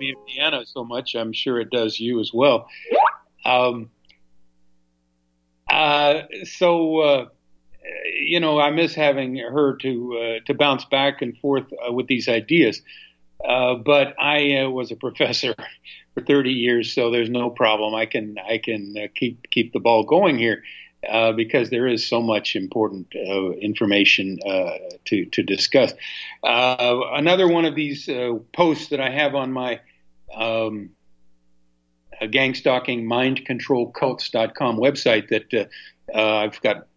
me in Vienna so much. I'm sure it does you as well. Um, so I miss having her to bounce back and forth with these ideas. But I was a professor for 30 years, so there's no problem. I can keep the ball going here because there is so much important information to discuss. Another one of these posts that I have on my gang stalking mindcontrolcults.com website that I've got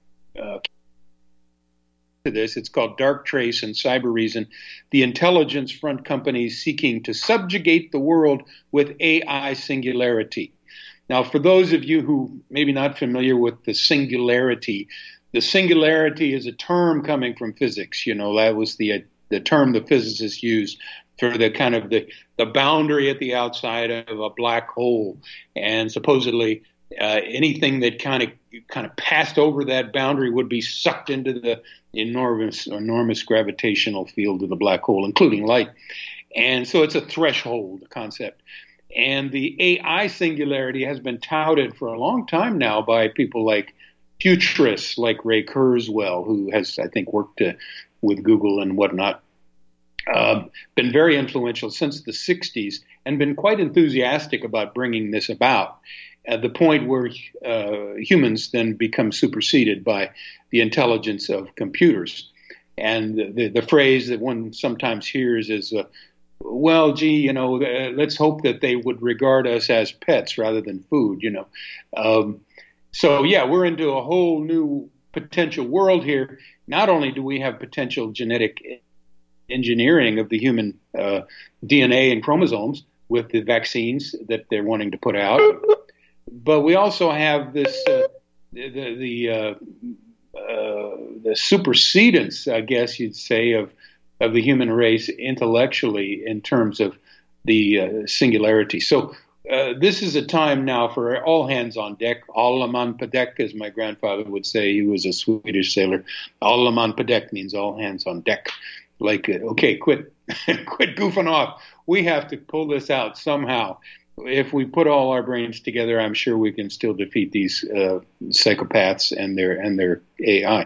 to this. It's called Dark Trace and Cyber Reason, the intelligence front companies seeking to subjugate the world with AI singularity. Now, for those of you who maybe not familiar with the singularity is a term coming from physics. That was the term the physicists used for the kind of the boundary at the outside of a black hole, and supposedly anything that kind of passed over that boundary would be sucked into the enormous gravitational field of the black hole, including light. And so it's a threshold concept. And the AI singularity has been touted for a long time now by people like futurists, like Ray Kurzweil, who has, I think, worked with Google and whatnot. Been very influential since the 60s and been quite enthusiastic about bringing this about at the point where humans then become superseded by the intelligence of computers. And the phrase that one sometimes hears is, well, gee, let's hope that they would regard us as pets rather than food, So, yeah, we're into a whole new potential world here. Not only do we have potential genetic engineering of the human DNA and chromosomes with the vaccines that they're wanting to put out, but we also have this the supersedence, I guess you'd say, of the human race intellectually in terms of the singularity. So this is a time now for all hands on deck. Alla man på däck, as my grandfather would say. He was a Swedish sailor. Alla man på däck means all hands on deck. Like, okay, quit goofing off. We have to pull this out somehow. If we put all our brains together, I'm sure we can still defeat these psychopaths and their AI.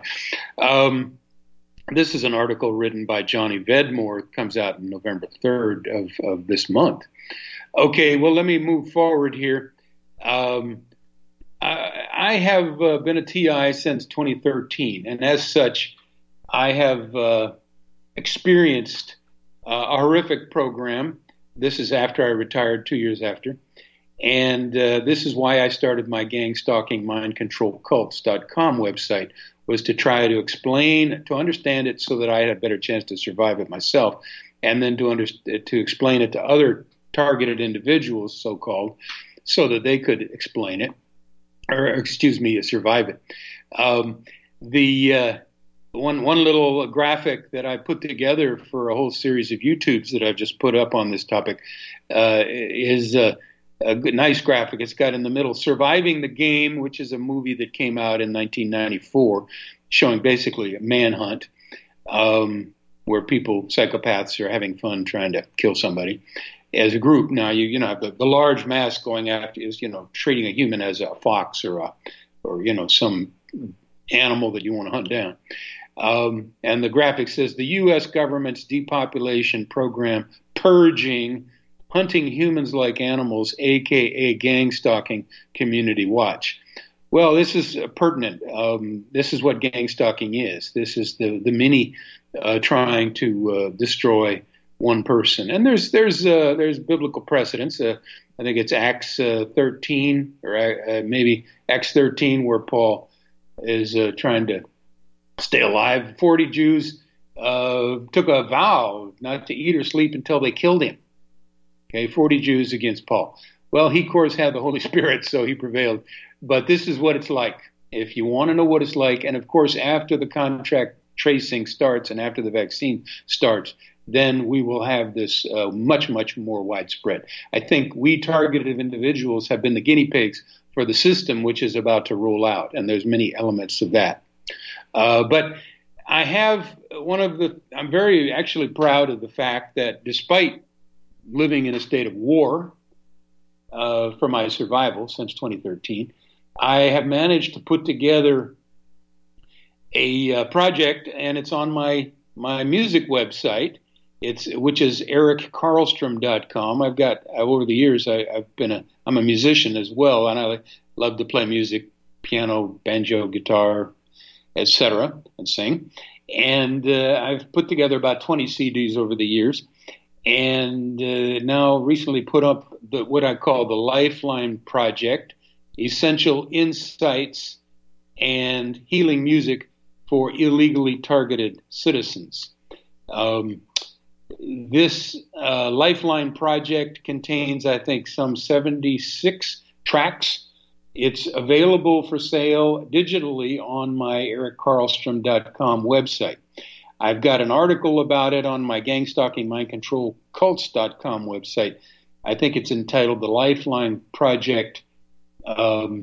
This is an article written by Johnny Vedmore. It comes out on November 3rd of this month. Okay, well, let me move forward here. I have been a TI since 2013, and as such, I have experienced a horrific program. This is after I retired, 2 years after. And this is why I started my gang stalking mindcontrolcults.com website, was to try to understand it so that I had a better chance to survive it myself, and then to explain it to other targeted individuals, so-called, so that they could explain it, survive it. One little graphic that I put together for a whole series of YouTubes that I've just put up on this topic is a nice graphic. It's got in the middle Surviving the Game, which is a movie that came out in 1994, showing basically a manhunt where psychopaths are having fun trying to kill somebody as a group. Now, the large mass going after is, treating a human as a fox or some animal that you want to hunt down. And the graphic says the U.S. government's depopulation program, Purging, Hunting Humans Like Animals, a.k.a. Gang Stalking Community Watch. Well, this is pertinent. This is what gang stalking is. This is the many trying to destroy one person. And there's biblical precedents. I think it's Acts 13 or maybe Acts 13, where Paul is trying to stay alive. 40 Jews took a vow not to eat or sleep until they killed him. Okay, 40 Jews against Paul. Well, he, of course, had the Holy Spirit, so he prevailed. But this is what it's like. If you want to know what it's like, and of course, after the contract tracing starts and after the vaccine starts, then we will have this much, much more widespread. I think we targeted individuals have been the guinea pigs for the system, which is about to roll out, and there's many elements of that. But I have I'm very actually proud of the fact that despite living in a state of war for my survival since 2013, I have managed to put together a project, and it's on my music website. Which is erickarlstrom.com. I've got over the years I'm a musician as well, and I love to play music, piano, banjo, guitar, etc., and sing. And I've put together about 20 CDs over the years, and now recently put up what I call the Lifeline Project: Essential Insights and Healing Music for Illegally Targeted Citizens. This Lifeline project contains, I think, some 76 tracks. It's available for sale digitally on my erickarlstrom.com website. I've got an article about it on my gangstalkingmindcontrolcults.com website. I think it's entitled The Lifeline Project, a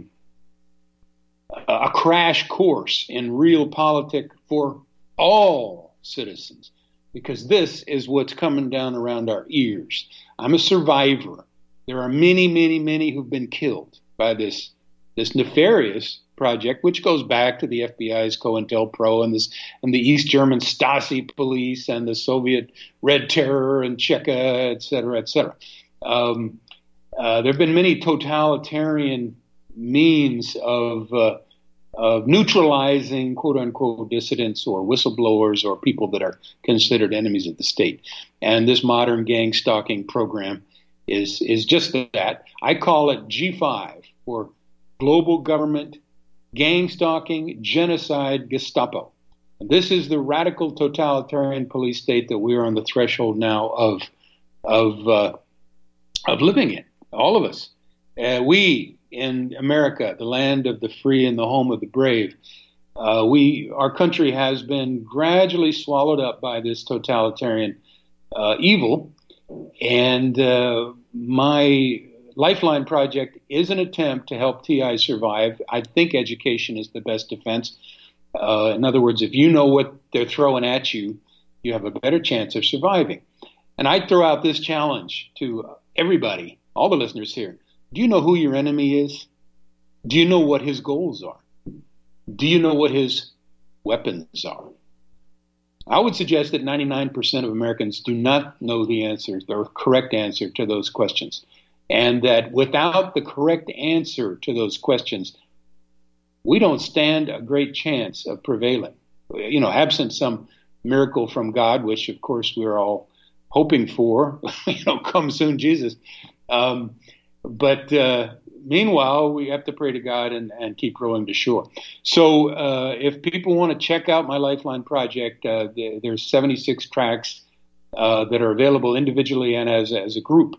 crash course in real politics for all citizens. Because this is what's coming down around our ears. I'm a survivor. There are many, many, many who've been killed by this nefarious project, which goes back to the FBI's COINTELPRO and the East German Stasi police and the Soviet Red Terror and Cheka, et cetera, et cetera. There have been many totalitarian means of neutralizing quote-unquote dissidents or whistleblowers or people that are considered enemies of the state. And this modern gang stalking program is just that. I call it G5, or Global Government Gang Stalking Genocide Gestapo. And this is the radical totalitarian police state that we are on the threshold now of living in, all of us. We in America, the land of the free and the home of the brave, our country has been gradually swallowed up by this totalitarian evil. And my Lifeline project is an attempt to help TI survive. I think education is the best defense. In other words, if you know what they're throwing at you, you have a better chance of surviving. And I throw out this challenge to everybody, all the listeners here. Do you know who your enemy is? Do you know what his goals are? Do you know what his weapons are? I would suggest that 99% of Americans do not know the answer, the correct answer to those questions. And that without the correct answer to those questions, we don't stand a great chance of prevailing. Absent some miracle from God, which of course we're all hoping for, come soon, Jesus. But meanwhile, we have to pray to God and keep rowing to shore. So if people want to check out my Lifeline project, there's 76 tracks that are available individually and as a group.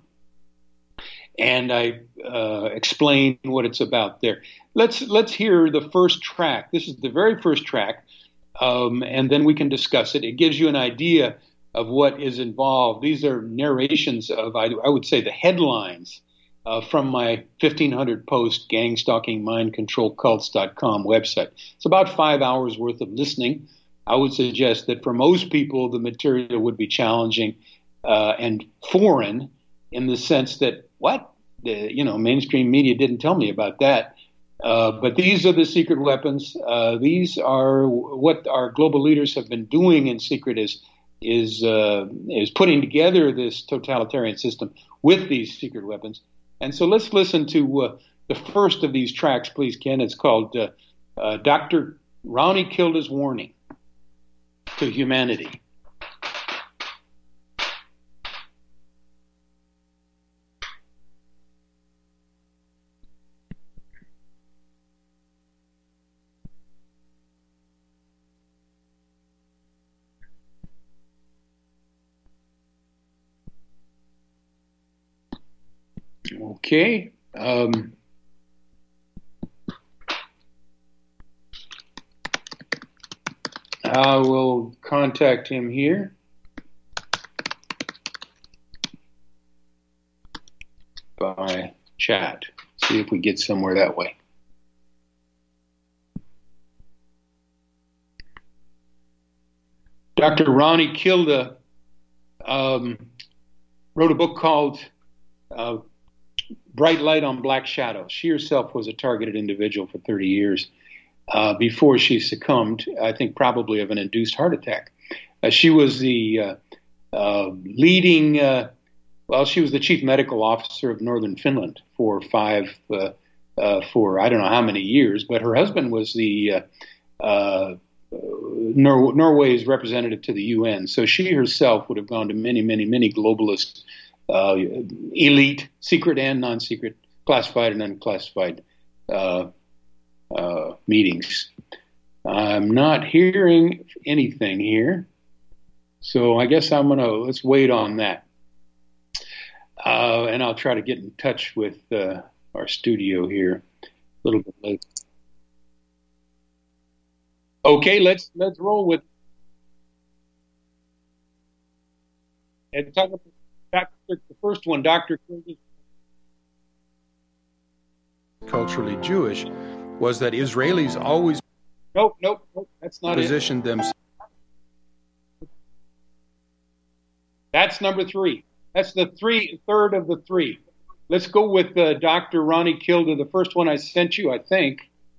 And I explain what it's about there. Let's hear the first track. This is the very first track, and then we can discuss it. It gives you an idea of what is involved. These are narrations of, I would say, the headlines from my 1,500 post gangstalkingmindcontrolcults.com website. It's about 5 hours worth of listening. I would suggest that for most people, the material would be challenging and foreign in the sense that, mainstream media didn't tell me about that. But these are the secret weapons. These are what our global leaders have been doing in secret is putting together this totalitarian system with these secret weapons. And so let's listen to the first of these tracks, please, Ken. It's called Dr. Roni Kilda's Warning to Humanity. Okay. I will contact him here. By chat. See if we get somewhere that way. Dr. Roni Kilda wrote a book called uh, Bright Light on Black Shadows. She herself was a targeted individual for 30 years before she succumbed, I think probably of an induced heart attack. She was the leading, she was the chief medical officer of Northern Finland for I don't know how many years, but her husband was the Norway's representative to the UN. So she herself would have gone to many, many, many globalist, elite, secret and non-secret, classified and unclassified meetings. I'm not hearing anything here, so I guess let's wait on that. And I'll try to get in touch with our studio here a little bit later. Okay, let's roll with and talk about the first one, Dr. Culturally Jewish, was that Israelis always Nope, that's not positioned themselves. That's number 3. That's the third of the 3. Let's go with Dr. Ronnie Kilda, the first one I sent you, I think.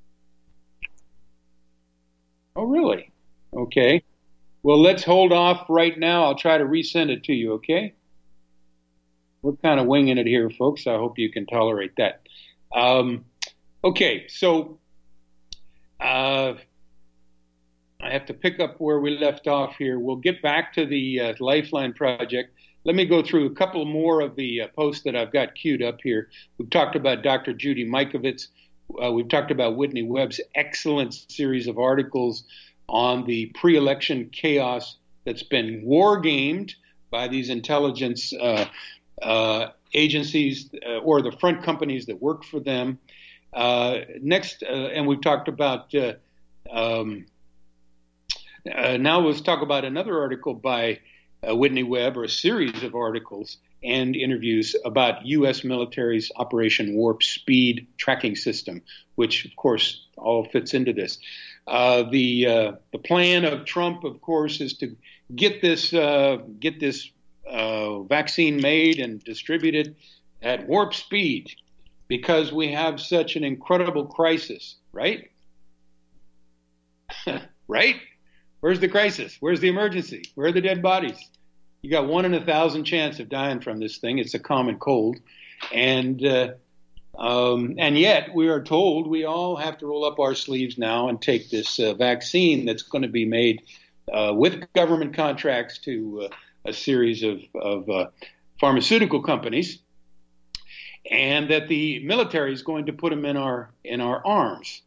Oh, really? Okay. Well, let's hold off right now. I'll try to resend it to you, okay? We're kind of winging it here, folks. I hope you can tolerate that. Okay, so I have to pick up where we left off here. We'll get back to the Lifeline Project. Let me go through a couple more of the posts that I've got queued up here. We've talked about Dr. Judy Mikovits. We've talked about Whitney Webb's excellent series of articles on the pre-election chaos that's been war-gamed by these intelligence agencies or the front companies that work for them. Next, and we've talked about, now let's talk about another article by Whitney Webb, or a series of articles and interviews about U.S. military's Operation Warp Speed tracking system, which, of course, all fits into this. The plan of Trump, of course, is to get this vaccine made and distributed at warp speed because we have such an incredible crisis, right? Right? Where's the crisis? Where's the emergency? Where are the dead bodies? You got 1 in 1,000 chance of dying from this thing. It's a common cold. And yet we are told we all have to roll up our sleeves now and take this vaccine that's going to be made with government contracts to a series of pharmaceutical companies, and that the military is going to put them in our arms.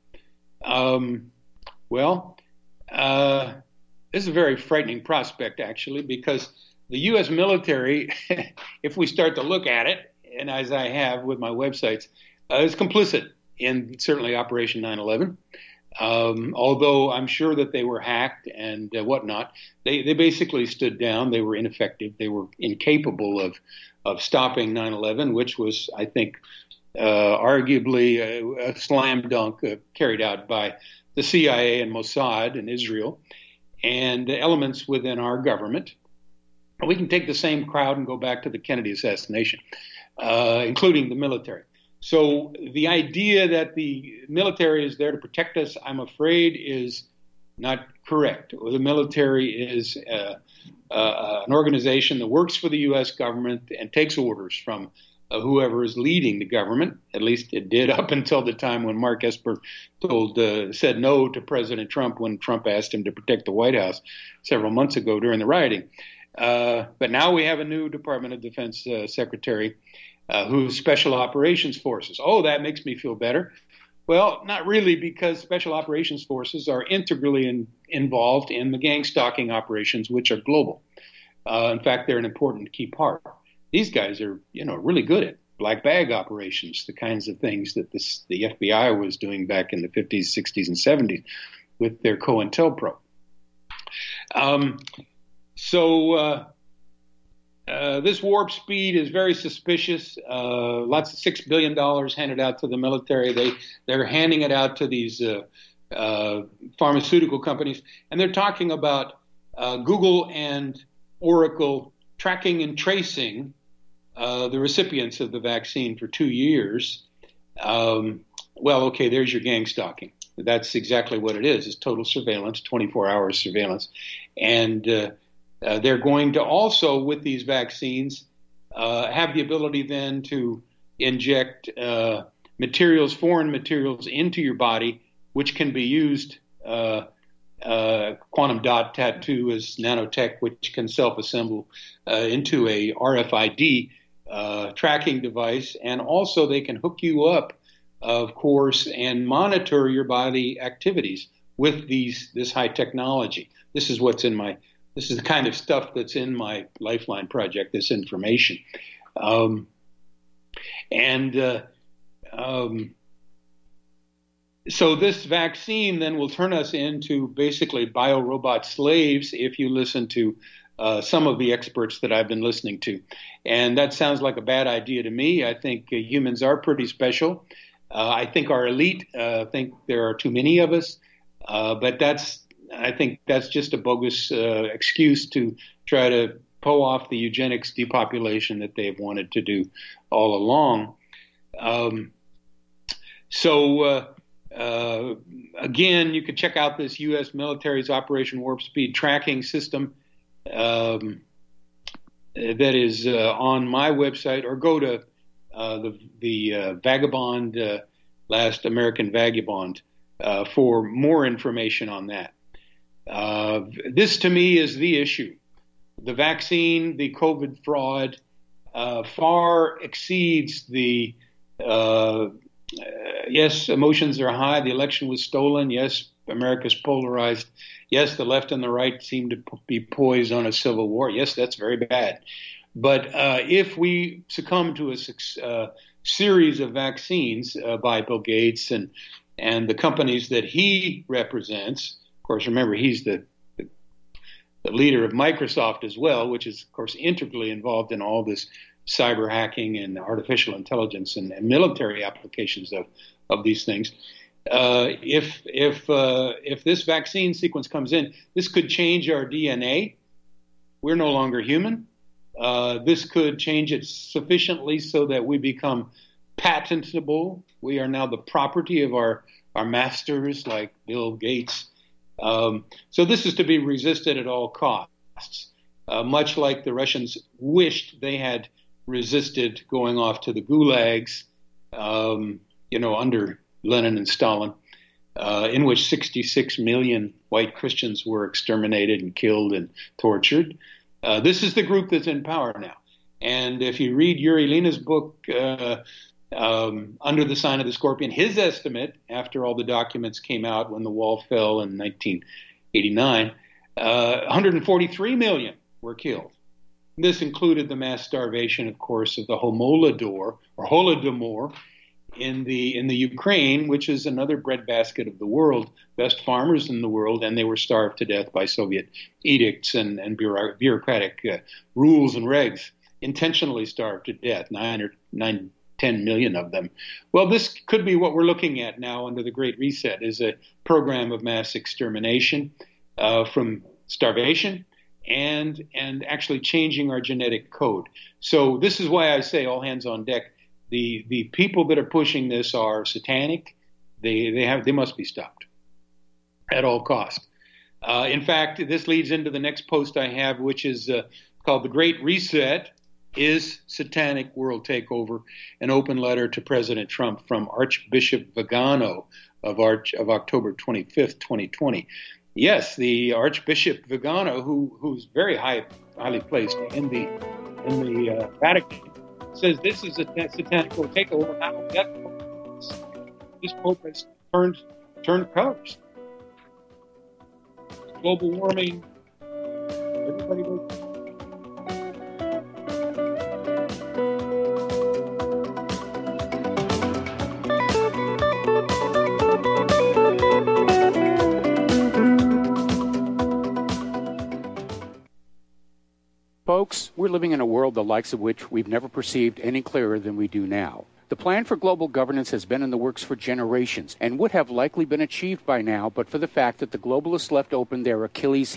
This is a very frightening prospect, actually, because the U.S. military, if we start to look at it, and as I have with my websites, is complicit in certainly Operation 9/11. Although I'm sure that they were hacked and whatnot, they basically stood down. They were ineffective. They were incapable of stopping 9/11, which was, I think, arguably a slam dunk carried out by the CIA and Mossad in Israel and elements within our government. We can take the same crowd and go back to the Kennedy assassination, including the military. So the idea that the military is there to protect us, I'm afraid, is not correct. The military is an organization that works for the U.S. government and takes orders from whoever is leading the government. At least it did up until the time when Mark Esper said no to President Trump when Trump asked him to protect the White House several months ago during the rioting. But now we have a new Department of Defense secretary who's Special Operations Forces. Oh, that makes me feel better. Well, not really, because Special Operations Forces are integrally involved in the gang stalking operations, which are global. In fact, they're an important key part. These guys are, really good at black bag operations, the kinds of things that the FBI was doing back in the 50s, 60s, and 70s with their COINTELPRO. This warp speed is very suspicious. Lots of $6 billion handed out to the military. They're handing it out to these pharmaceutical companies, and they're talking about Google and Oracle tracking and tracing the recipients of the vaccine for 2 years, there's your gang stalking. That's exactly what it is. It's total surveillance, 24-hour surveillance. And they're going to also, with these vaccines, have the ability then to inject foreign materials into your body, which can be used. Quantum dot tattoo is nanotech, which can self-assemble into a RFID tracking device. And also they can hook you up, of course, and monitor your body activities with this high technology. This is the kind of stuff that's in my Lifeline project, this information. So this vaccine then will turn us into basically biorobot slaves if you listen to some of the experts that I've been listening to. And that sounds like a bad idea to me. I think humans are pretty special. I think our elite think there are too many of us. But I think that's just a bogus excuse to try to pull off the eugenics depopulation that they've wanted to do all along. Again, you could check out this U.S. military's Operation Warp Speed tracking system that is on my website, or go to the Vagabond, Last American Vagabond, for more information on that. This, to me, is the issue. The vaccine, the COVID fraud, far exceeds the yes, emotions are high. The election was stolen. Yes, America's polarized. Yes, the left and the right seem to be poised on a civil war. Yes, that's very bad. But if we succumb to a series of vaccines by Bill Gates and the companies that he represents, of course, remember, he's the leader of Microsoft as well, which is, of course, integrally involved in all this cyber hacking and artificial intelligence and military applications of these things. If this vaccine sequence comes in, this could change our DNA. We're no longer human. This could change it sufficiently so that we become patentable. We are now the property of our masters, like Bill Gates. So this is to be resisted at all costs, much like the Russians wished they had resisted going off to the gulags, under Lenin and Stalin, in which 66 million white Christians were exterminated and killed and tortured. This is the group that's in power now. And if you read Yuri Lina's book, Under the Sign of the Scorpion, his estimate, after all the documents came out when the wall fell in 1989, 143 million were killed. This included the mass starvation, of course, of the Holodomor in the Ukraine, which is another breadbasket of the world, best farmers in the world, and they were starved to death by Soviet edicts and bureaucratic rules and regs, intentionally starved to death, 10 million of them. Well, this could be what we're looking at now under the Great Reset, is a program of mass extermination from starvation and actually changing our genetic code. So this is why I say all hands on deck. The people that are pushing this are satanic. They must be stopped at all costs. In fact, this leads into the next post I have, which is called "The Great Reset: Is Satanic World Takeover?" An open letter to President Trump from Archbishop Vigano of October 25th, 2020. Yes, the Archbishop Vigano, who's very highly placed in the Vatican, says this is a satanic world takeover. Now this Pope has turned colors. Global warming. Everybody goes. Folks, we're living in a world the likes of which we've never perceived any clearer than we do now. The plan for global governance has been in the works for generations and would have likely been achieved by now but for the fact that the globalists left open their Achilles heel,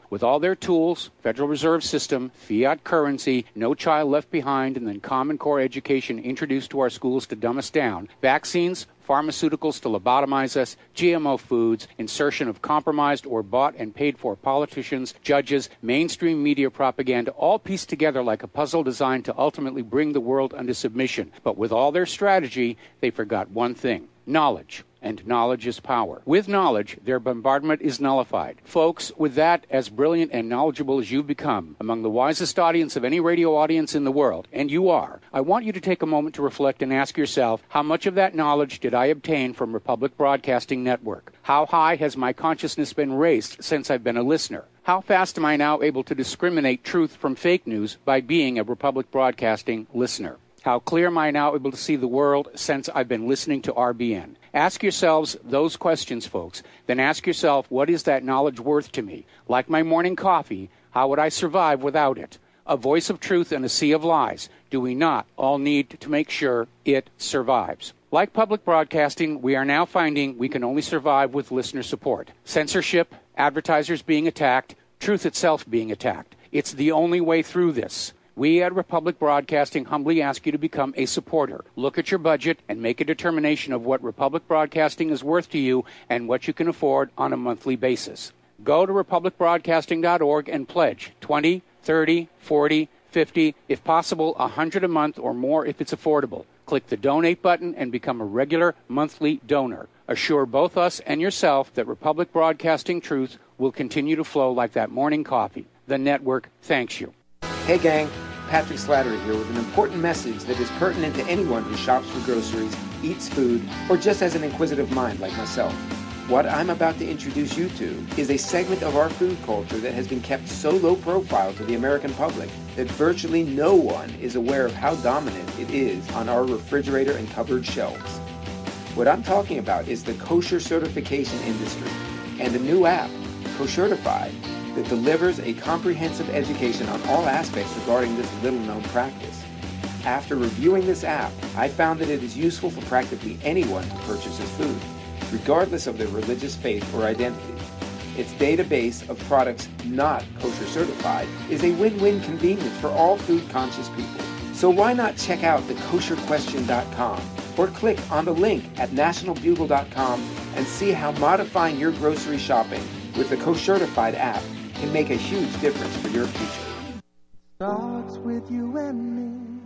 With all their tools, Federal Reserve System, fiat currency, no child left behind, and then Common Core education introduced to our schools to dumb us down, vaccines, pharmaceuticals to lobotomize us, GMO foods, insertion of compromised or bought and paid for politicians, judges, mainstream media propaganda, all pieced together like a puzzle designed to ultimately bring the world under submission. But with all their strategy, they forgot one thing: knowledge. And knowledge is power. With knowledge, their bombardment is nullified. Folks, with that, as brilliant and knowledgeable as you've become, among the wisest audience of any radio audience in the world, and you are, I want you to take a moment to reflect and ask yourself, how much of that knowledge did I obtain from Republic Broadcasting Network? How high has my consciousness been raised since I've been a listener? How fast am I now able to discriminate truth from fake news by being a Republic Broadcasting listener? How clear am I now able to see the world since I've been listening to RBN? Ask yourselves those questions, folks. Then ask yourself, what is that knowledge worth to me? Like my morning coffee, how would I survive without it? A voice of truth in a sea of lies. Do we not all need to make sure it survives? Like public broadcasting, we are now finding we can only survive with listener support. Censorship, advertisers being attacked, truth itself being attacked. It's the only way through this. We at Republic Broadcasting humbly ask you to become a supporter. Look at your budget and make a determination of what Republic Broadcasting is worth to you and what you can afford on a monthly basis. Go to republicbroadcasting.org and pledge $20, $30, $40, $50, if possible, $100 a month or more if it's affordable. Click the donate button and become a regular monthly donor. Assure both us and yourself that Republic Broadcasting truth will continue to flow like that morning coffee. The network thanks you. Hey gang, Patrick Slattery here with an important message that is pertinent to anyone who shops for groceries, eats food, or just has an inquisitive mind like myself. What I'm about to introduce you to is a segment of our food culture that has been kept so low profile to the American public that virtually no one is aware of how dominant it is on our refrigerator and cupboard shelves. What I'm talking about is the kosher certification industry and a new app, Koshertified, that delivers a comprehensive education on all aspects regarding this little-known practice. After reviewing this app, I found that it is useful for practically anyone who purchases food, regardless of their religious faith or identity. Its database of products not kosher certified is a win-win convenience for all food-conscious people. So why not check out thekosherquestion.com or click on the link at nationalbugle.com and see how modifying your grocery shopping with the Koshertified app can make a huge difference for your future. Starts with you and me.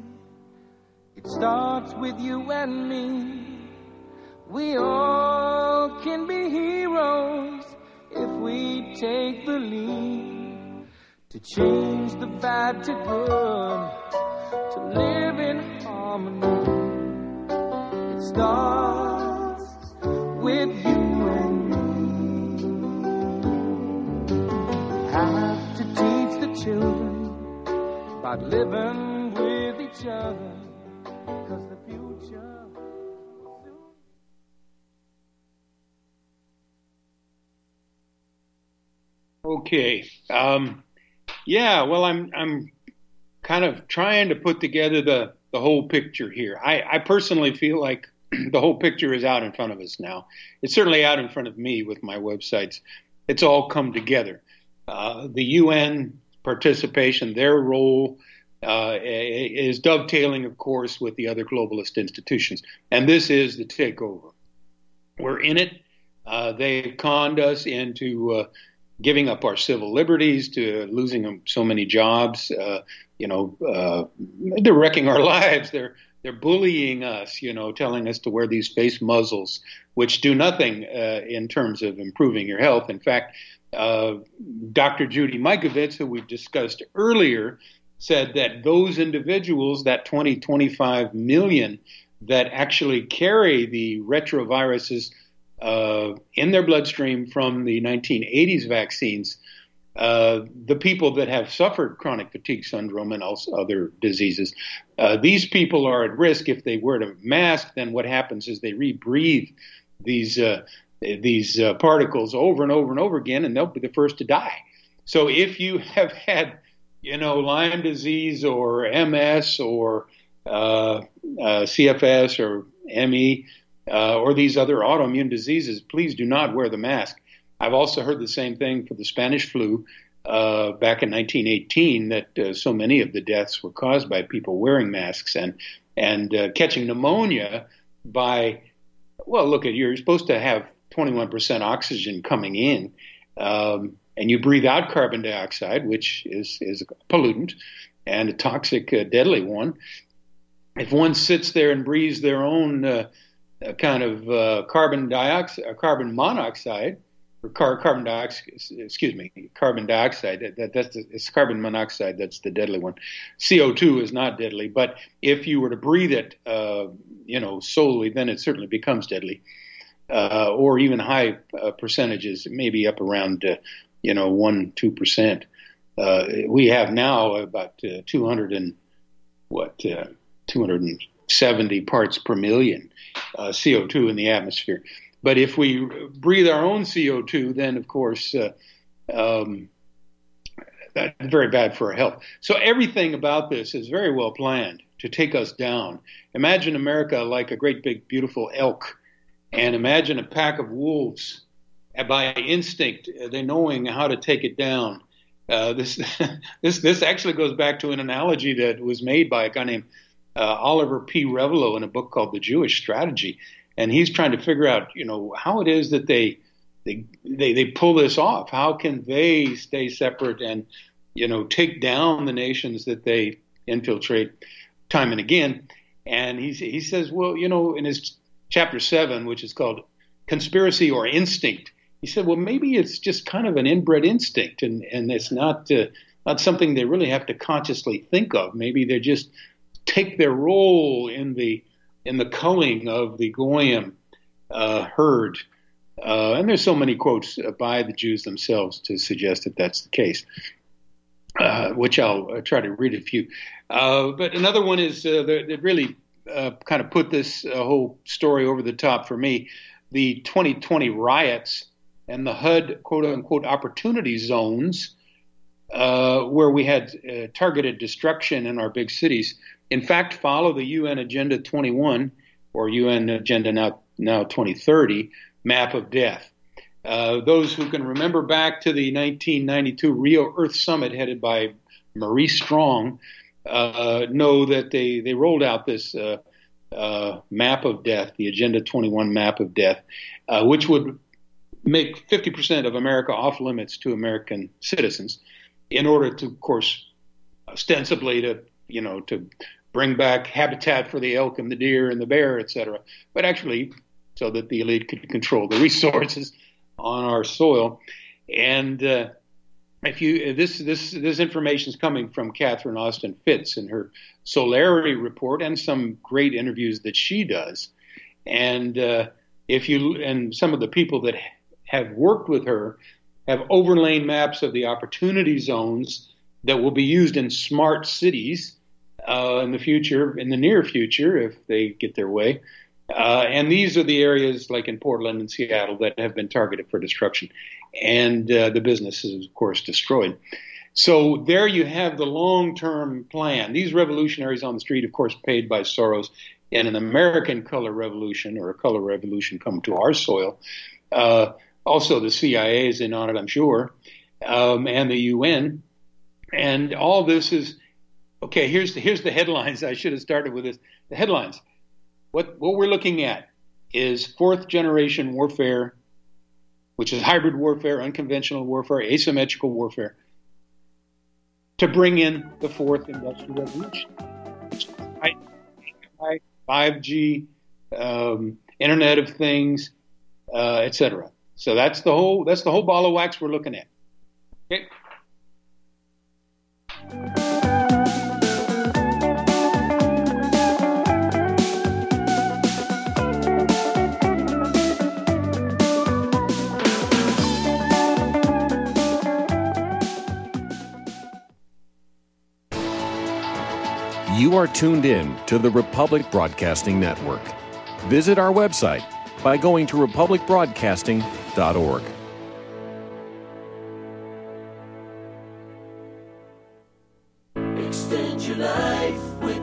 It starts with you and me. We all can be heroes if we take the lead to change the bad to good, to live in harmony. It starts with you and me. Have to teach the children about living with each other, because the future will soon. Okay. Well, I'm kind of trying to put together the whole picture here. I personally feel like the whole picture is out in front of us now. It's certainly out in front of me with my websites. It's all come together. The UN participation, their role is dovetailing, of course, with the other globalist institutions. And this is the takeover. We're in it. They've conned us into giving up our civil liberties, to losing so many jobs. They're wrecking our lives. They're bullying us, telling us to wear these face muzzles, which do nothing in terms of improving your health. In fact, Dr. Judy Mikovits, who we discussed earlier, said that those individuals, that 25 million that actually carry the retroviruses in their bloodstream from the 1980s vaccines, the people that have suffered chronic fatigue syndrome and also other diseases, these people are at risk. If they wear a mask, then what happens is they rebreathe these particles over and over and over again, and they'll be the first to die. So if you have had, Lyme disease or MS or CFS or ME or these other autoimmune diseases, please do not wear the mask. I've also heard the same thing for the Spanish flu. back in 1918 that so many of the deaths were caused by people wearing masks and catching pneumonia by, well, look, you're supposed to have 21% oxygen coming in, and you breathe out carbon dioxide, which is a pollutant and a toxic, deadly one. If one sits there and breathes their own kind of carbon monoxide, or carbon dioxide. It's carbon monoxide that's the deadly one. CO2 is not deadly, but if you were to breathe it, solely, then it certainly becomes deadly. Or even high percentages, maybe up around 1-2%. We have now about 270 parts per million CO2 in the atmosphere. But if we breathe our own CO2, then of course that's very bad for our health. So everything about this is very well planned to take us down. Imagine America like a great big beautiful elk. And imagine a pack of wolves by instinct, they knowing how to take it down. This actually goes back to an analogy that was made by a guy named Oliver P. Revello in a book called The Jewish Strategy, and he's trying to figure out, how it is that they pull this off. How can they stay separate and, take down the nations that they infiltrate time and again? And he says, well, in his Chapter 7, which is called Conspiracy or Instinct, he said, well, maybe it's just kind of an inbred instinct, and it's not something they really have to consciously think of. Maybe they just take their role in the culling of the Goyim herd. And there's so many quotes by the Jews themselves to suggest that that's the case, which I'll try to read a few. But another one is that really kind of put this whole story over the top for me, the 2020 riots and the HUD quote-unquote opportunity zones where we had targeted destruction in our big cities, in fact, follow the UN Agenda 21 or UN Agenda now 2030 map of death. Those who can remember back to the 1992 Rio Earth Summit headed by Marie Strong know that they rolled out this map of death, the Agenda 21 map of death, which would make 50% of America off limits to American citizens in order to, of course, ostensibly to bring back habitat for the elk and the deer and the bear, etc., but actually so that the elite could control the resources on our soil. And this information is coming from Catherine Austin Fitts in her Solarity report and some great interviews that she does. And and some of the people that have worked with her have overlain maps of the opportunity zones that will be used in smart cities in the near future, if they get their way. And these are the areas like in Portland and Seattle that have been targeted for destruction. And the business is, of course, destroyed. So there you have the long-term plan. These revolutionaries on the street, of course, paid by Soros, and an American color revolution or a color revolution come to our soil. Also, the CIA is in on it, I'm sure, and the UN. And all this is, okay, here's the headlines. I should have started with this. The headlines. What we're looking at is fourth generation warfare, which is hybrid warfare, unconventional warfare, asymmetrical warfare, to bring in the fourth industrial revolution. 5G, Internet of Things, etc. So that's the whole ball of wax we're looking at. Okay. You are tuned in to the Republic Broadcasting Network. Visit our website by going to republicbroadcasting.org. Extend your life with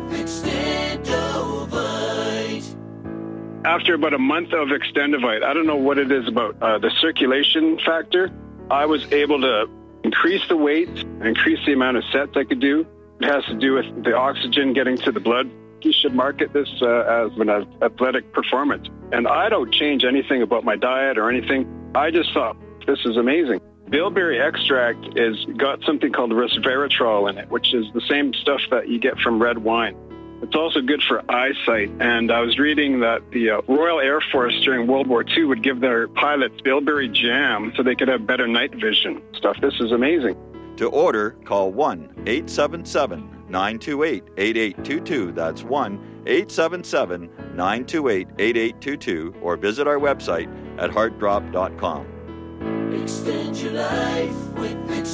Extendovite. After about a month of Extendovite, I don't know what it is about the circulation factor, I was able to increase the weight, increase the amount of sets I could do. It has to do with the oxygen getting to the blood. You should market this as an athletic performance. And I don't change anything about my diet or anything. I just thought, this is amazing. Bilberry extract is got something called resveratrol in it, which is the same stuff that you get from red wine. It's also good for eyesight. And I was reading that the Royal Air Force during World War II would give their pilots bilberry jam so they could have better night vision stuff. This is amazing. To order, call 1-877-928-8822. That's 1-877-928-8822. Or visit our website at heartdrop.com. Extend your life with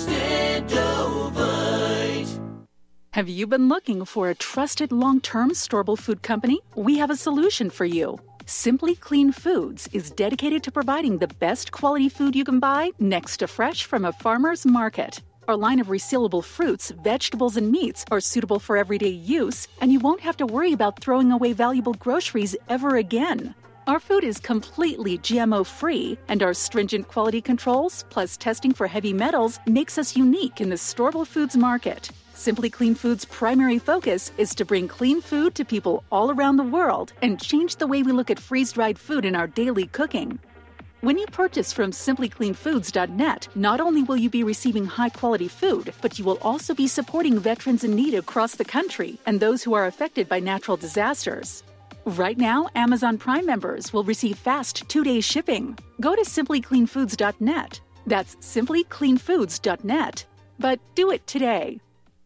Extendovite. Have you been looking for a trusted long-term storable food company? We have a solution for you. Simply Clean Foods is dedicated to providing the best quality food you can buy next to fresh from a farmer's market. Our line of resealable fruits, vegetables, and meats are suitable for everyday use, and you won't have to worry about throwing away valuable groceries ever again. Our food is completely GMO-free, and our stringent quality controls, plus testing for heavy metals, makes us unique in the storable foods market. Simply Clean Foods' primary focus is to bring clean food to people all around the world and change the way we look at freeze-dried food in our daily cooking. When you purchase from simplycleanfoods.net, not only will you be receiving high-quality food, but you will also be supporting veterans in need across the country and those who are affected by natural disasters. Right now, Amazon Prime members will receive fast 2-day shipping. Go to simplycleanfoods.net. That's simplycleanfoods.net. But do it today.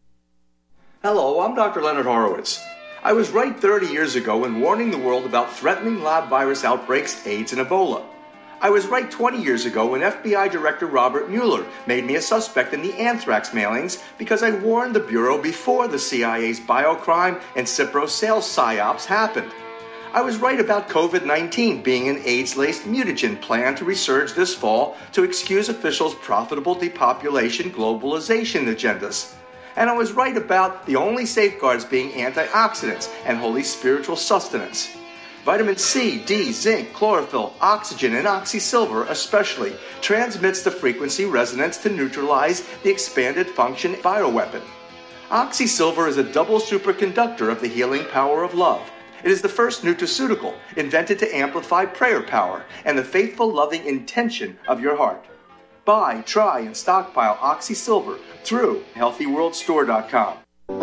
Hello, I'm Dr. Leonard Horowitz. I was right 30 years ago in warning the world about threatening lab virus outbreaks, AIDS, and Ebola. I was right 20 years ago when FBI Director Robert Mueller made me a suspect in the anthrax mailings because I warned the Bureau before the CIA's biocrime and Cipro sales psyops happened. I was right about COVID-19 being an AIDS-laced mutagen planned to resurge this fall to excuse officials' profitable depopulation globalization agendas. And I was right about the only safeguards being antioxidants and holy spiritual sustenance. Vitamin C, D, zinc, chlorophyll, oxygen, and oxysilver especially transmits the frequency resonance to neutralize the expanded function bioweapon. Oxysilver is a double superconductor of the healing power of love. It is the first nutraceutical invented to amplify prayer power and the faithful, loving intention of your heart. Buy, try, and stockpile Oxysilver through HealthyWorldStore.com.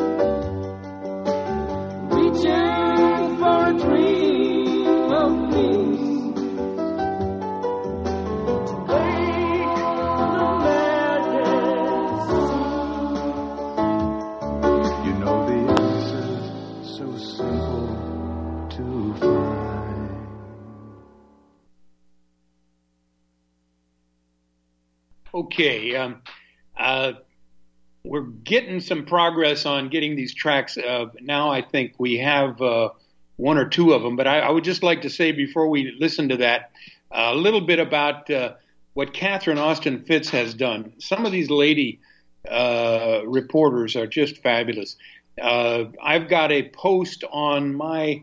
Reaching for a dream of peace. Take the madness. You know the answer, so simple to find. Okay, we're getting some progress on getting these tracks. Now I think we have one or two of them, but I would just like to say before we listen to that, a little bit about what Catherine Austin Fitts has done. Some of these lady reporters are just fabulous. I've got a post on my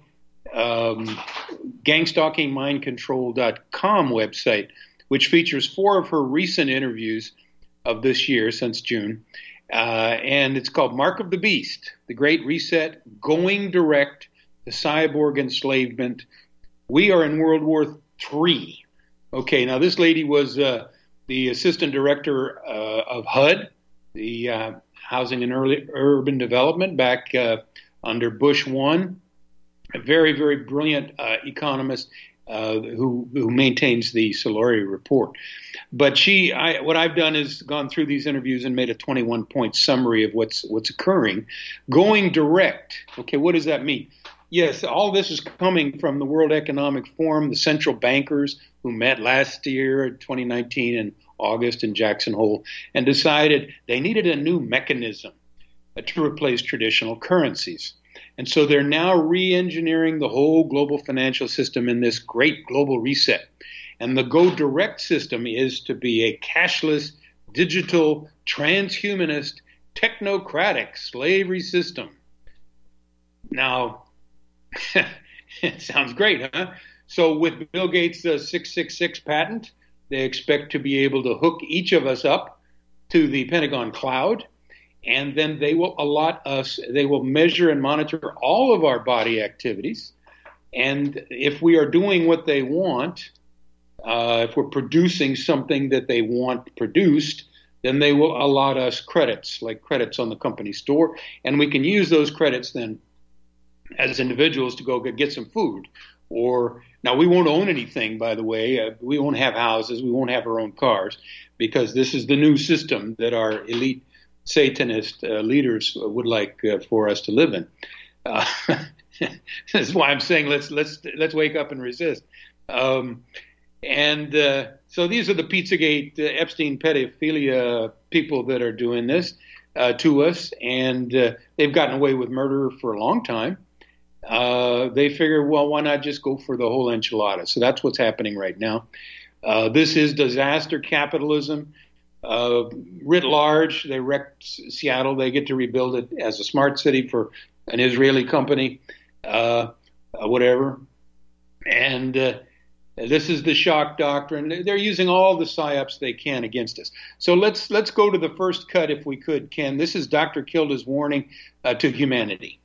gangstalkingmindcontrol.com website, which features 4 of her recent interviews of this year since June. And it's called Mark of the Beast, The Great Reset, Going Direct, The Cyborg Enslavement. We are in World War III. Okay, now this lady was the assistant director of HUD, the Housing and Urban Development, back under Bush 1. A very, very brilliant economist who maintains the Solari report. But what I've done is gone through these interviews and made a 21-point summary of what's occurring. Going direct. Okay, what does that mean? Yes, all this is coming from the World Economic Forum, the central bankers who met last year, 2019, in August in Jackson Hole, and decided they needed a new mechanism to replace traditional currencies. And so they're now re-engineering the whole global financial system in this great global reset. And the Go Direct system is to be a cashless, digital, transhumanist, technocratic slavery system. Now, it sounds great, huh? So with Bill Gates' 666 patent, they expect to be able to hook each of us up to the Pentagon cloud, and then they will they will measure and monitor all of our body activities. And if we are doing what they want, if we're producing something that they want produced, then they will allot us credits, like credits on the company store. And we can use those credits then as individuals to go get some food. Or now we won't own anything, by the way. We won't have houses. We won't have our own cars, because this is the new system that our elite Satanist leaders would like for us to live in. That's why I'm saying let's wake up and resist. So these are the Pizzagate, Epstein pedophilia people that are doing this to us, and they've gotten away with murder for a long time. They figure, well, why not just go for the whole enchilada? So that's what's happening right now. This is disaster capitalism. Writ large, they wrecked Seattle. They get to rebuild it as a smart city for an Israeli company, whatever. And this is the shock doctrine. They're using all the psyops they can against us. So let's go to the first cut if we could, Ken. This is Dr. Kilda's warning to humanity.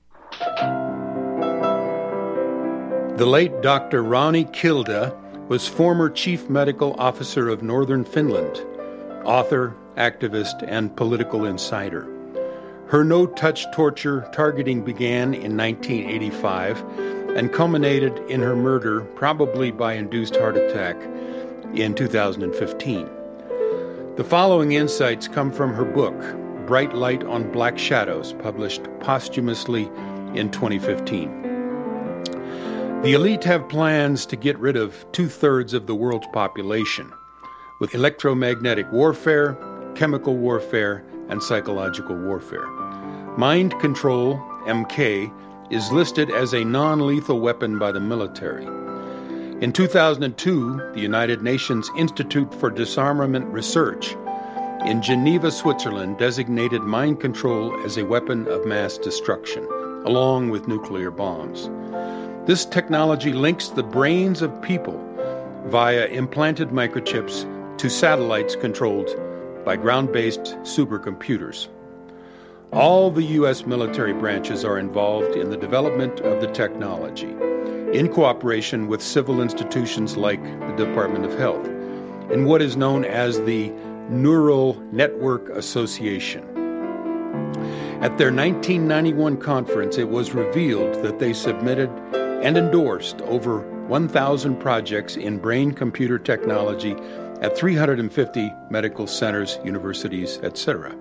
The late Dr. Ronnie Kilda was former chief medical officer of Northern Finland, author, activist, and political insider. Her no-touch torture targeting began in 1985 and culminated in her murder, probably by induced heart attack, in 2015. The following insights come from her book, Bright Light on Black Shadows, published posthumously in 2015. The elite have plans to get rid of 2/3 of the world's population, with electromagnetic warfare, chemical warfare, and psychological warfare. Mind control, MK, is listed as a non-lethal weapon by the military. In 2002, the United Nations Institute for Disarmament Research in Geneva, Switzerland, designated mind control as a weapon of mass destruction, along with nuclear bombs. This technology links the brains of people via implanted microchips to satellites controlled by ground-based supercomputers. All the U.S. military branches are involved in the development of the technology, in cooperation with civil institutions like the Department of Health, in what is known as the Neural Network Association. At their 1991 conference, it was revealed that they submitted and endorsed over 1,000 projects in brain-computer technology at 350 medical centers, universities, etc.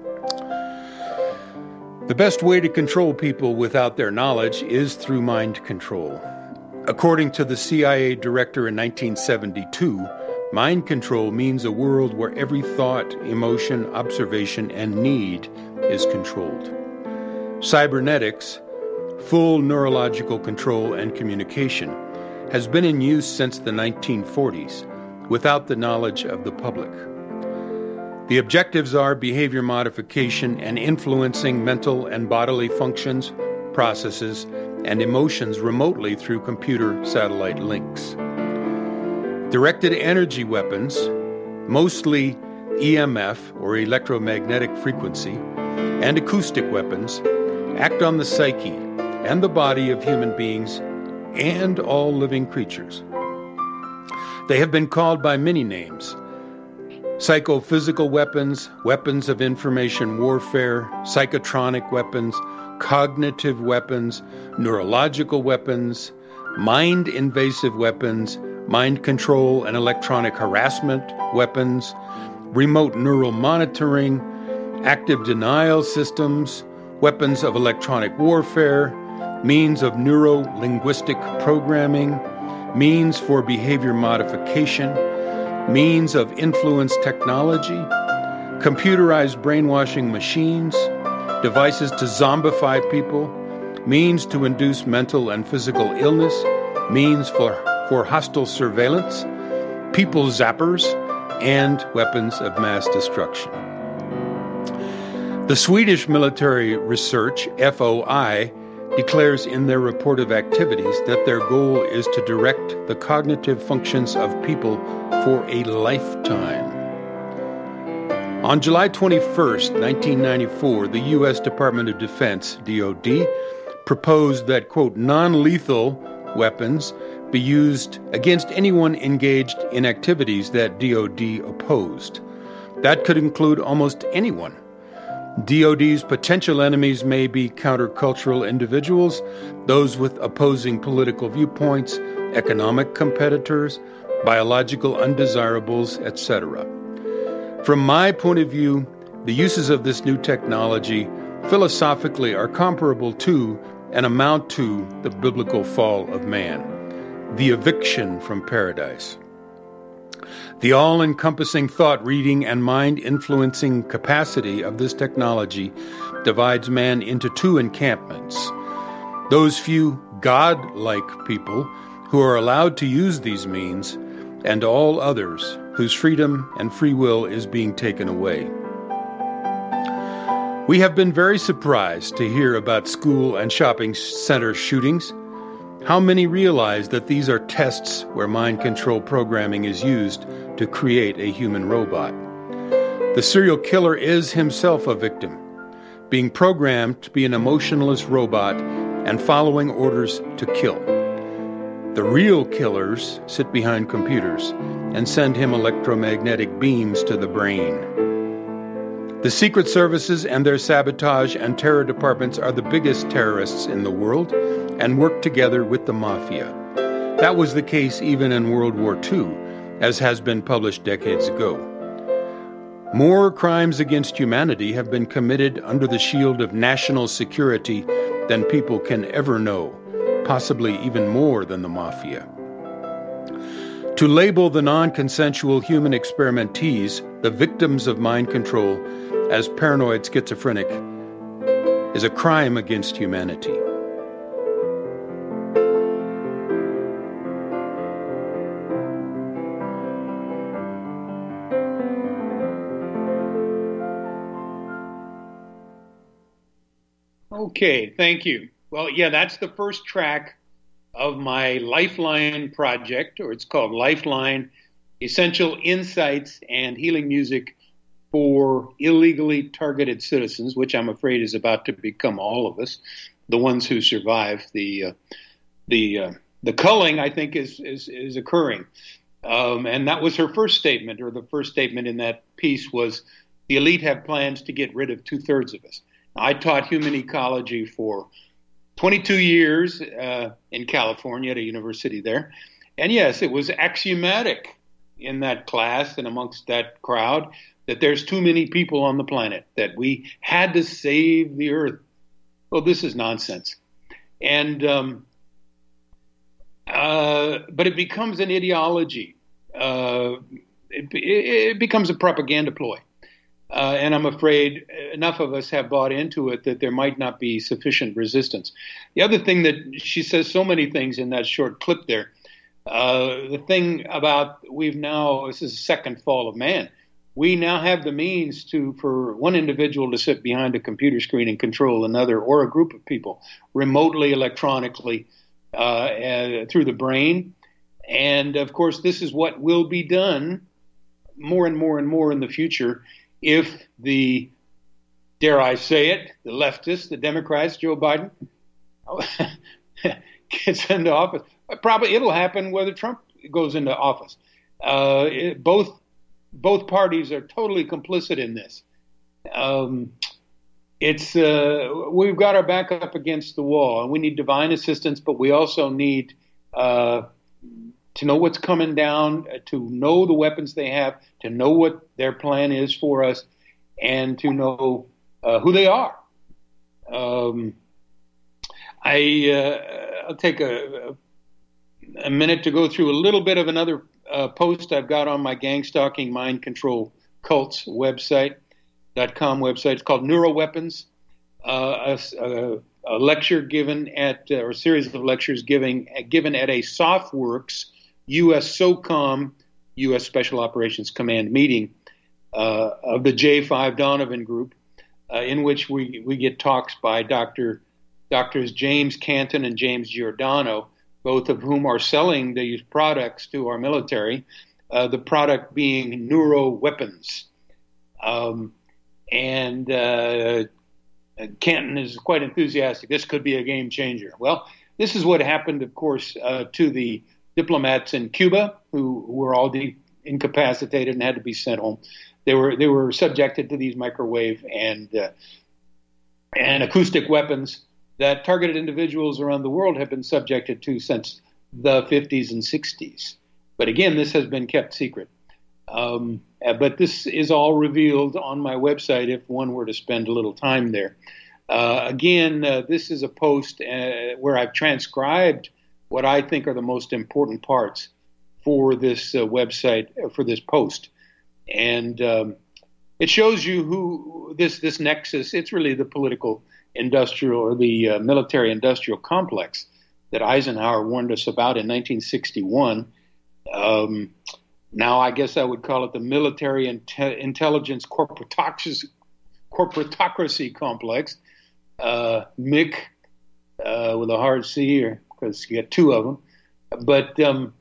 The best way to control people without their knowledge is through mind control. According to the CIA director in 1972, mind control means a world where every thought, emotion, observation, and need is controlled. Cybernetics, full neurological control and communication, has been in use since the 1940s, without the knowledge of the public. The objectives are behavior modification and influencing mental and bodily functions, processes, and emotions remotely through computer satellite links. Directed energy weapons, mostly EMF or electromagnetic frequency, and acoustic weapons act on the psyche and the body of human beings and all living creatures. They have been called by many names: psychophysical weapons, weapons of information warfare, psychotronic weapons, cognitive weapons, neurological weapons, mind-invasive weapons, mind control and electronic harassment weapons, remote neural monitoring, active denial systems, weapons of electronic warfare, means of neuro-linguistic programming, means for behavior modification, means of influence technology, computerized brainwashing machines, devices to zombify people, means to induce mental and physical illness, means for hostile surveillance, people zappers, and weapons of mass destruction. The Swedish Military Research, FOI, declares in their report of activities that their goal is to direct the cognitive functions of people for a lifetime. On July 21st, 1994, the U.S. Department of Defense, DoD, proposed that, quote, non-lethal weapons be used against anyone engaged in activities that DoD opposed. That could include almost anyone. DoD's potential enemies may be countercultural individuals, those with opposing political viewpoints, economic competitors, biological undesirables, etc. From my point of view, the uses of this new technology philosophically are comparable to and amount to the biblical fall of man, the eviction from paradise. The all-encompassing thought, reading, and mind-influencing capacity of this technology divides man into two encampments. Those few God-like people who are allowed to use these means, and all others whose freedom and free will is being taken away. We have been very surprised to hear about school and shopping center shootings. How many realize that these are tests where mind control programming is used to create a human robot? The serial killer is himself a victim, being programmed to be an emotionless robot and following orders to kill. The real killers sit behind computers and send him electromagnetic beams to the brain. The secret services and their sabotage and terror departments are the biggest terrorists in the world and work together with the mafia. That was the case even in World War II, as has been published decades ago. More crimes against humanity have been committed under the shield of national security than people can ever know, possibly even more than the mafia. To label the non-consensual human experimentees, the victims of mind control, as paranoid schizophrenic is a crime against humanity. Okay, thank you. Well, yeah, that's the first track of my Lifeline project, or it's called Lifeline, Essential Insights and Healing Music for Illegally Targeted Citizens, which I'm afraid is about to become all of us, the ones who survive. The culling, I think, is occurring. And that was her first statement, or the first statement in that piece was, the elite have plans to get rid of 2/3 of us. Now, I taught human ecology for 22 years in California at a university there. And yes, it was axiomatic in that class and amongst that crowd that there's too many people on the planet, that we had to save the earth. Well, this is nonsense. And but it becomes an ideology. It becomes a propaganda ploy. And I'm afraid enough of us have bought into it that there might not be sufficient resistance. The other thing that she says so many things in that short clip there, the thing about this is the second fall of man. We now have the means for one individual to sit behind a computer screen and control another or a group of people remotely, electronically, through the brain. And of course, this is what will be done more and more and more in the future if the, dare I say it, the leftists, the Democrats, Joe Biden, gets into office. Probably it'll happen whether Trump goes into office. Both parties are totally complicit in this. We've got our back up against the wall, and we need divine assistance, but we also need to know what's coming down, to know the weapons they have, to know what their plan is for us, and to know who they are. I'll take a minute to go through a little bit of another post I've got on my Gang Stalking Mind Control Cults website.com website. It's called Neuroweapons, a lecture given at, or a series of lectures given at a SOFWorks U.S. SOCOM, U.S. Special Operations Command meeting of the J5 Donovan Group, in which we get talks by Doctors James Canton and James Giordano, both of whom are selling these products to our military, the product being Neuroweapons. And Canton is quite enthusiastic. This could be a game changer. Well, this is what happened, of course, to the diplomats in Cuba who were all incapacitated and had to be sent home. They were subjected to these microwave and acoustic weapons that targeted individuals around the world have been subjected to since the 50s and 60s. But again, this has been kept secret. But this is all revealed on my website if one were to spend a little time there. This is a post where I've transcribed what I think are the most important parts for this website, for this post. And it shows you who this nexus, it's really the political industrial or the military industrial complex that Eisenhower warned us about in 1961. Now, I guess I would call it the military intelligence corporatocracy complex, MIC with a hard C, because you get two of them. But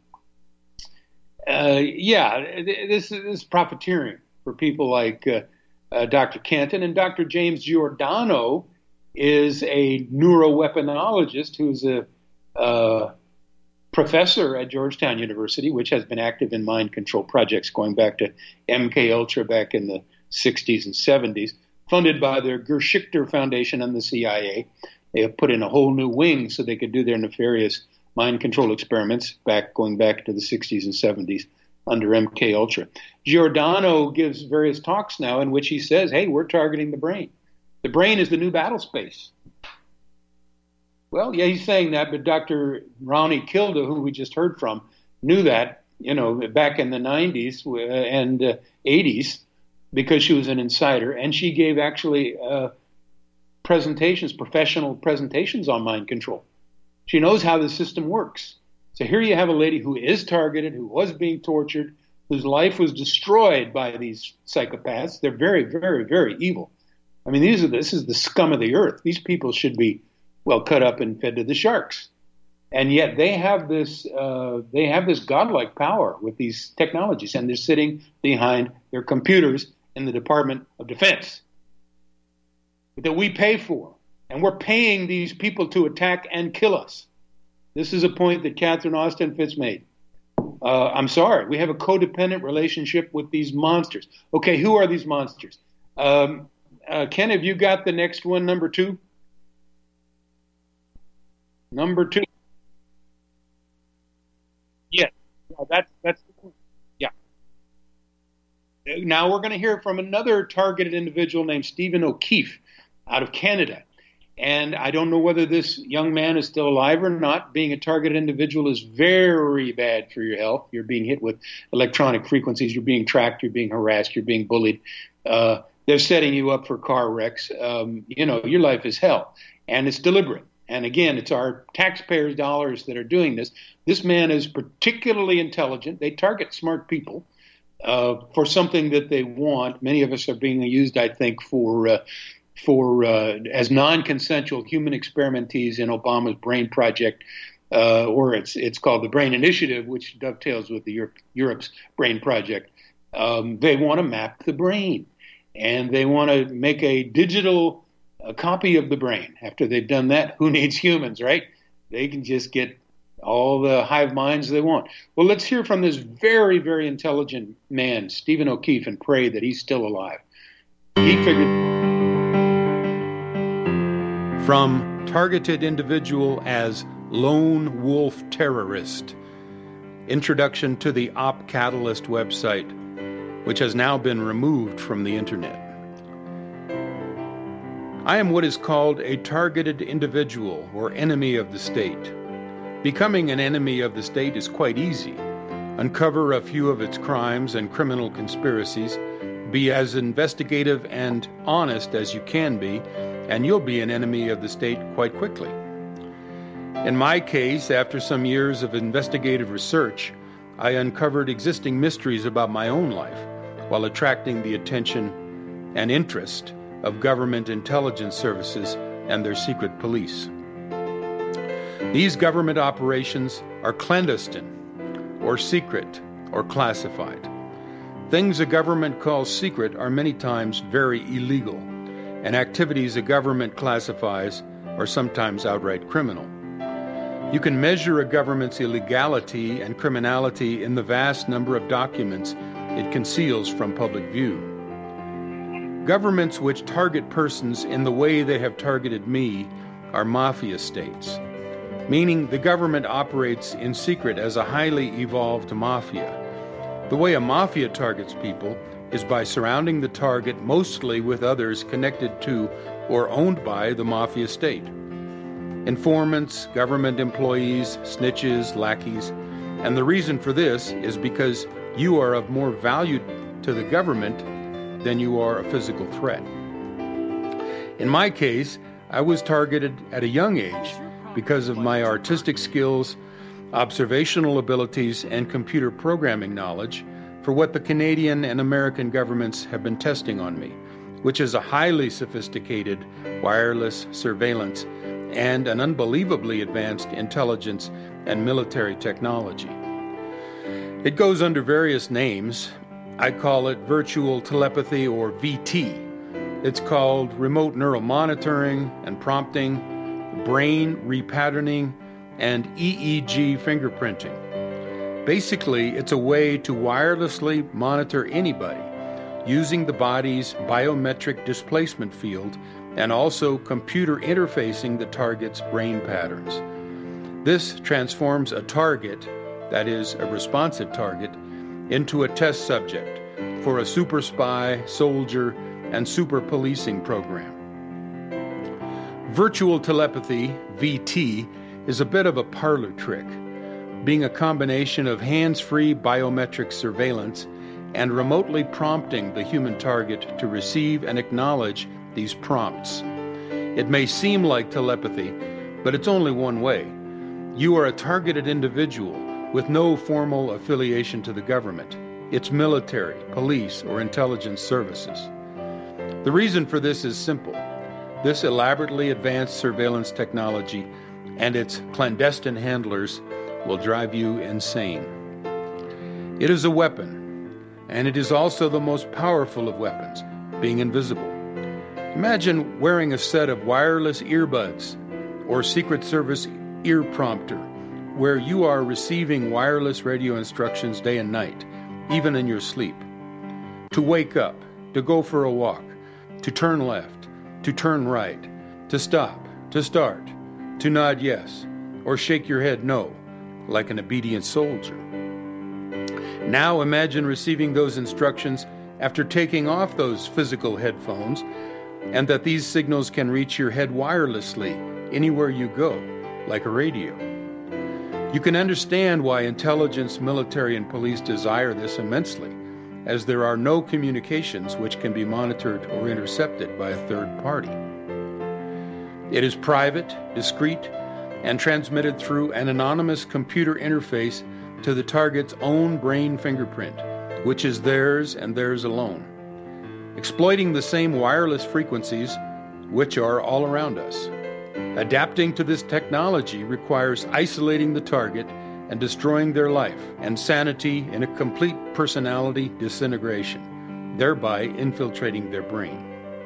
this is profiteering for people like Dr. Canton, and Dr. James Giordano is a neuroweaponologist who's a professor at Georgetown University, which has been active in mind control projects going back to MK Ultra back in the 60s and 70s, funded by the Gerschichter Foundation and the CIA. They have put in a whole new wing so they could do their nefarious mind control experiments going back to the 60s and 70s under MK Ultra. Giordano gives various talks now in which he says, hey, we're targeting the brain. The brain is the new battle space. Well, yeah, he's saying that, but Dr. Rani Kilda, who we just heard from, knew that, back in the 90s and 80s because she was an insider, and she gave actually professional presentations on mind control. She knows how the system works. So here you have a lady who is targeted, who was being tortured, whose life was destroyed by these psychopaths. They're very, very, very evil. I mean, this is the scum of the earth. These people should be, cut up and fed to the sharks. And yet they have this godlike power with these technologies, and they're sitting behind their computers in the Department of Defense that we pay for. And we're paying these people to attack and kill us. This is a point that Catherine Austin Fitts made. I'm sorry, we have a codependent relationship with these monsters. Okay, who are these monsters? Ken, have you got the next one, number 2? Number 2. Yes, that's the point. Yeah. Now we're going to hear from another targeted individual named Stephen O'Keefe out of Canada. And I don't know whether this young man is still alive or not. Being a targeted individual is very bad for your health. You're being hit with electronic frequencies. You're being tracked. You're being harassed. You're being bullied. They're setting you up for car wrecks. Your life is hell. And it's deliberate. And again, it's our taxpayers' dollars that are doing this. This man is particularly intelligent. They target smart people for something that they want. Many of us are being used, I think, as non-consensual human experimentees in Obama's Brain Project, or it's called the Brain Initiative, which dovetails with the Europe's Brain Project. They want to map the brain, and they want to make a digital copy of the brain. After they've done that, who needs humans, right? They can just get all the hive minds they want. Well, let's hear from this very, very intelligent man, Stephen O'Keefe, and pray that he's still alive. He figured... From targeted individual as lone wolf terrorist. Introduction to the Op Catalyst website, which has now been removed from the internet. I am what is called a targeted individual or enemy of the state. Becoming an enemy of the state is quite easy. Uncover a few of its crimes and criminal conspiracies, be as investigative and honest as you can be, and you'll be an enemy of the state quite quickly. In my case, after some years of investigative research, I uncovered existing mysteries about my own life while attracting the attention and interest of government intelligence services and their secret police. These government operations are clandestine or secret or classified. Things a government calls secret are many times very illegal, and activities a government classifies are sometimes outright criminal. You can measure a government's illegality and criminality in the vast number of documents it conceals from public view. Governments which target persons in the way they have targeted me are mafia states, meaning the government operates in secret as a highly evolved mafia. The way a mafia targets people is by surrounding the target mostly with others connected to or owned by the mafia state. Informants, government employees, snitches, lackeys, and the reason for this is because you are of more value to the government than you are a physical threat. In my case, I was targeted at a young age because of my artistic skills, observational abilities, and computer programming knowledge for what the Canadian and American governments have been testing on me, which is a highly sophisticated wireless surveillance and an unbelievably advanced intelligence and military technology. It goes under various names. I call it virtual telepathy, or VT. It's called remote neural monitoring and prompting, brain repatterning, and EEG fingerprinting. Basically, it's a way to wirelessly monitor anybody using the body's biometric displacement field and also computer interfacing the target's brain patterns. This transforms a target, that is, a responsive target, into a test subject for a super spy, soldier, and super policing program. Virtual telepathy, VT, is a bit of a parlor trick, being a combination of hands-free biometric surveillance and remotely prompting the human target to receive and acknowledge these prompts. It may seem like telepathy, but it's only one way. You are a targeted individual with no formal affiliation to the government, its military, police, or intelligence services. The reason for this is simple. This elaborately advanced surveillance technology and its clandestine handlers will drive you insane. It is a weapon, and it is also the most powerful of weapons, being invisible. Imagine wearing a set of wireless earbuds or Secret Service ear prompter where you are receiving wireless radio instructions day and night, even in your sleep. To wake up, to go for a walk, to turn left, to turn right, to stop, to start, to nod yes, or shake your head no, like an obedient soldier. Now imagine receiving those instructions after taking off those physical headphones, and that these signals can reach your head wirelessly anywhere you go, like a radio. You can understand why intelligence, military, and police desire this immensely, as there are no communications which can be monitored or intercepted by a third party. It is private, discreet, and transmitted through an anonymous computer interface to the target's own brain fingerprint, which is theirs and theirs alone, exploiting the same wireless frequencies which are all around us. Adapting to this technology requires isolating the target and destroying their life and sanity in a complete personality disintegration, thereby infiltrating their brain.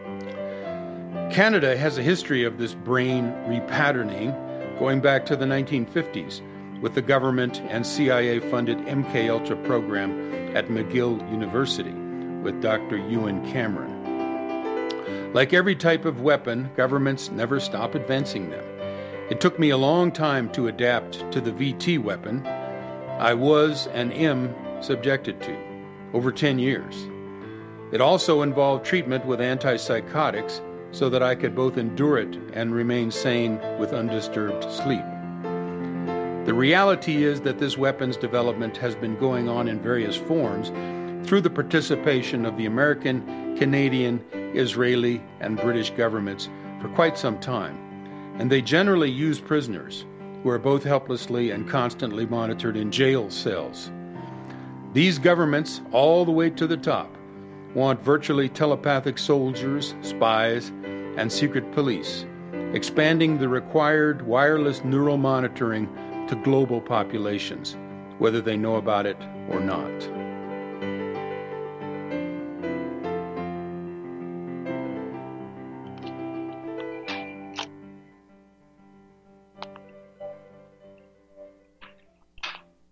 Canada has a history of this brain repatterning going back to the 1950s with the government and CIA-funded MKUltra program at McGill University with Dr. Ewan Cameron. Like every type of weapon, governments never stop advancing them. It took me a long time to adapt to the VT weapon I was and am subjected to, over 10 years. It also involved treatment with antipsychotics so that I could both endure it and remain sane with undisturbed sleep. The reality is that this weapon's development has been going on in various forms through the participation of the American, Canadian, Israeli, and British governments for quite some time, and they generally use prisoners who are both helplessly and constantly monitored in jail cells. These governments, all the way to the top, want virtually telepathic soldiers, spies, and secret police, expanding the required wireless neural monitoring to global populations, whether they know about it or not.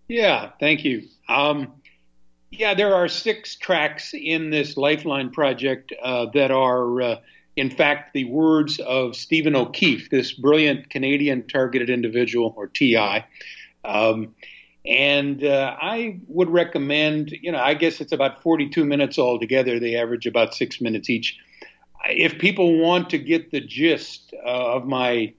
Yeah, thank you. There are 6 tracks in this Lifeline project that are, in fact, the words of Stephen O'Keefe, this brilliant Canadian targeted individual, or TI. I would recommend, I guess it's about 42 minutes altogether. They average about 6 minutes each. If people want to get the gist of my,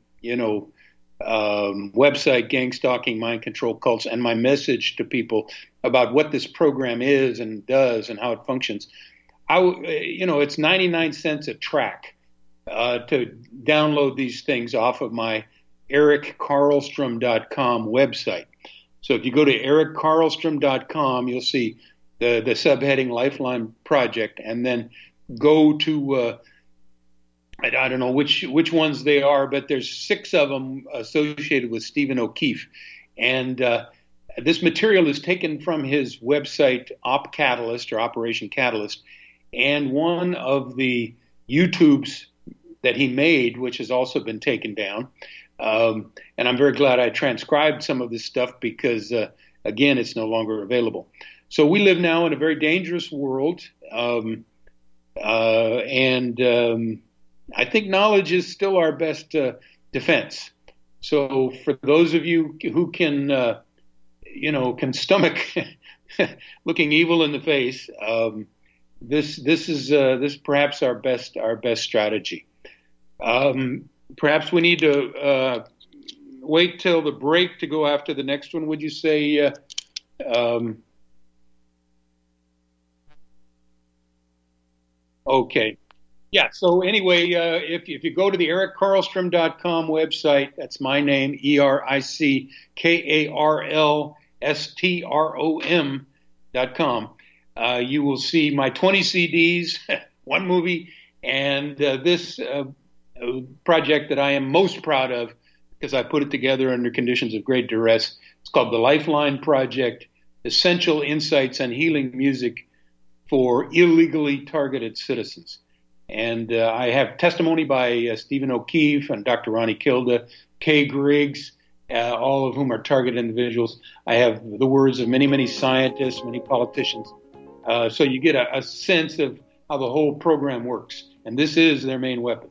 website, Gang Stalking Mind Control Cults, and my message to people about what this program is and does and how it functions, it's 99 cents a track to download these things off of my erickarlstrom.com website. So if you go to erickarlstrom.com, you'll see the subheading Lifeline Project, and then go to I don't know which ones they are, but there's 6 of them associated with Stephen O'Keefe. And this material is taken from his website, Op Catalyst, or Operation Catalyst, and one of the YouTubes that he made, which has also been taken down. And I'm very glad I transcribed some of this stuff because, again, it's no longer available. So we live now in a very dangerous world, I think knowledge is still our best defense. So for those of you who can stomach looking evil in the face, this is perhaps our best strategy. Perhaps we need to wait till the break to go after the next one. Would you say? Okay. Yeah, so anyway, if you go to the erickarlstrom.com website, that's my name, ERICKARLSTROM.com, you will see my 20 CDs, one movie, and this project that I am most proud of because I put it together under conditions of great duress. It's called the Lifeline Project, Essential Insights and Healing Music for Illegally Targeted Citizens. And I have testimony by Stephen O'Keefe and Dr. Ronnie Kilda, Kay Griggs, all of whom are targeted individuals. I have the words of many, many scientists, many politicians. So you get a sense of how the whole program works. And this is their main weapon.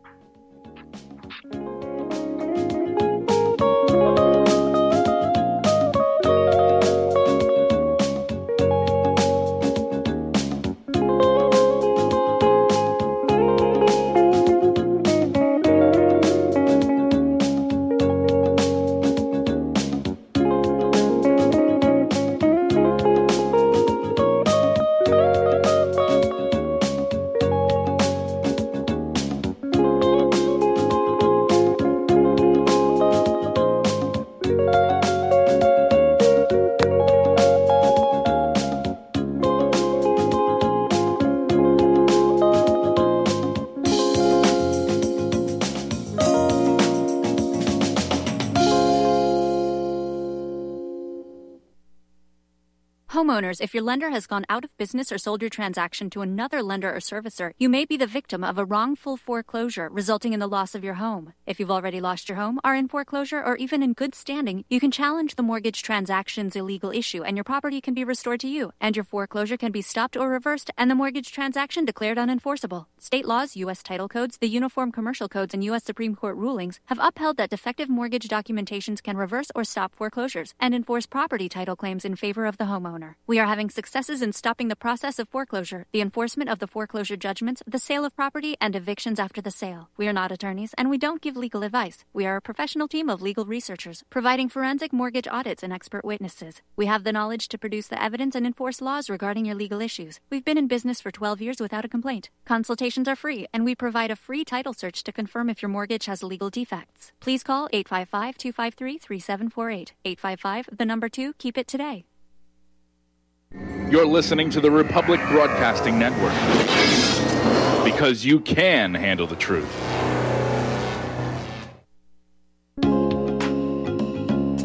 Homeowners, if your lender has gone out of business or sold your transaction to another lender or servicer, you may be the victim of a wrongful foreclosure resulting in the loss of your home. If you've already lost your home, are in foreclosure, or even in good standing, you can challenge the mortgage transaction's illegal issue and your property can be restored to you, and your foreclosure can be stopped or reversed and the mortgage transaction declared unenforceable. State laws, U.S. title codes, the Uniform Commercial Codes, and U.S. Supreme Court rulings have upheld that defective mortgage documentations can reverse or stop foreclosures and enforce property title claims in favor of the homeowner. We are having successes in stopping the process of foreclosure, the enforcement of the foreclosure judgments, the sale of property, and evictions after the sale. We are not attorneys, and we don't give legal advice. We are a professional team of legal researchers, providing forensic mortgage audits and expert witnesses. We have the knowledge to produce the evidence and enforce laws regarding your legal issues. We've been in business for 12 years without a complaint. Consultations are free, and we provide a free title search to confirm if your mortgage has legal defects. Please call 855-253-3748. 855, 2, keep it today. You're listening to the Republic Broadcasting Network, because you can handle the truth.